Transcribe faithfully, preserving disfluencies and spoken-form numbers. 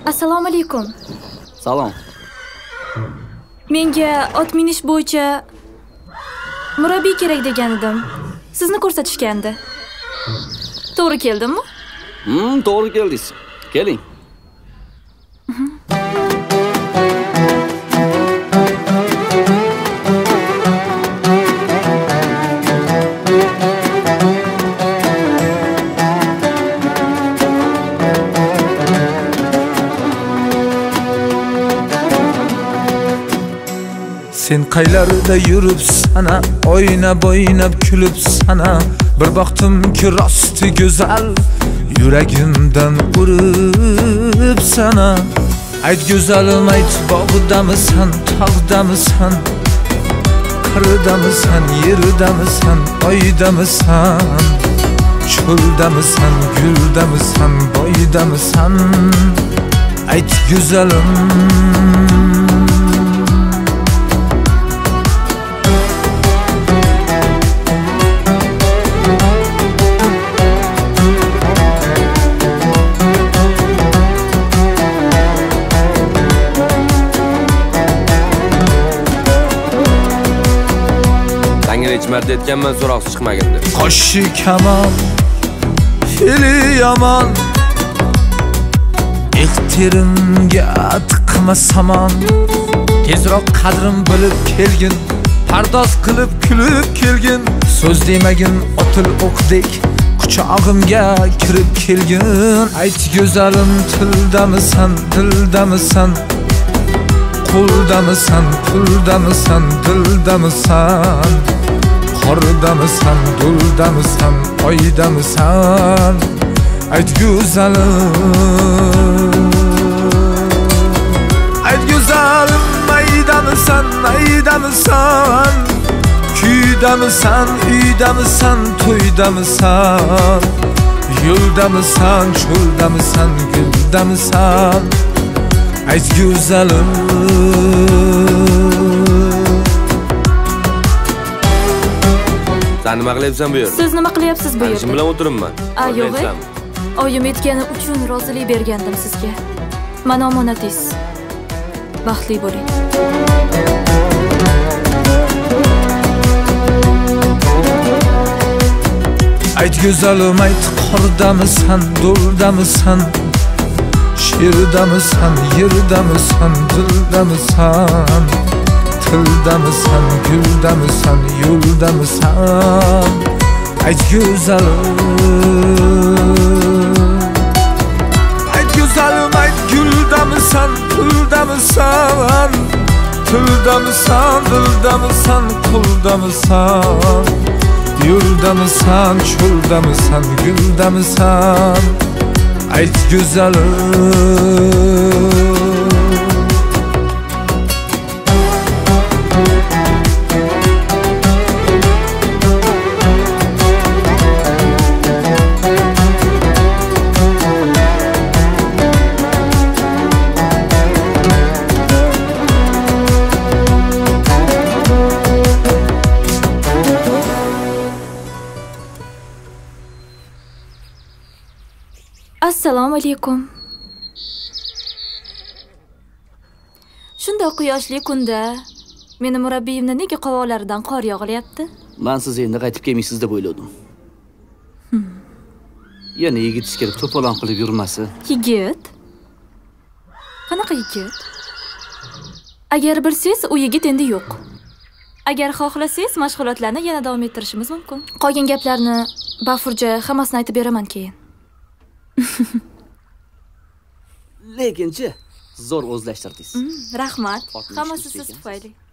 Assalomu alaykum. Salom. Menga ot minish bo'yicha murabbiy kerak degan edim. Sizni ko'rsatishgandi. To'g'ri keldimmi? Hmm, to'g'ri keldingiz. Keling. Sen qaylarda yuribsana, oynab oynab kulibsana. Bir baxtimki rosti go'zal, yuragimdan uribsana. Ayt go'zalim, ayt bog'damisan, tog'damisan, qirdamisan, yerdamisan, oydamisan, cho'ldamisan, guldamisan, boydamisan. Ayt go'zalim, Hech marta aytganman, so'roqsiz chiqmagin deb. Qo'shi kamon, fili yomon, ehtirimga tiqma samon. Tezroq qadrim bilib kelgin, pardoz qilib kulib kelgin. So'z demagin, otil o'qdek quchog'imga kirib kelgin. Ayt go'zalim, tildamisan, dildamisan, qo'ldamisan, puldamisan, dildamisan, qordamisan, duldamisan, oydamisan. Ayt go'zalim, ayt go'zalim, aydamisan, aydamisan, kuydamisan, uydamisan, to'ydamisan, yo'ldamisan, cho'ldamisan, guldamisan. Ayt go'zalim, sen nima qilyapsan bu yerda? Siz nima qilyapsiz bu yerda? Kim bilan o'tiribman? A, yo'q. Oyim aytgani uchun rozilik bergandim sizga. Mana omonatingiz. Baxtli bo'ling. Ayt go'zalim, ayt qordamisan, duldamisan, sherdamisan, yerdamisan, dildamisan, tildamisan, guldamisan, yo'ldamisan. Ayt go'zalim, ayt go'zalim, ayt guldamisan, puldamisan, tildamisan, dildamisan, qo'ldamisan, yo'ldamisan, cho'ldamisan, guldamisan. Ayt go'zalim, Assalomu alaykum. Shunday quyoshli kunda meni murabbiyimni nega qovoqlaridan qor yog'ilyapti? Men siz endi qaytib kelmaysiz deb o'yladim. Yana yigit kelib to'polon qilib yurmasa. Yigit? Qanaqa yigit? Agar bilsangiz, u yigit endi yo'q. Agar xohlasangiz, mashg'ulotlarni yana davom ettirishimiz mumkin. Qolgan gaplarni bafurja hammasini aytib beraman keyin. Lekinchi zo'r o'zlashtirdingiz. Rahmat. Hammasi siz tufayli.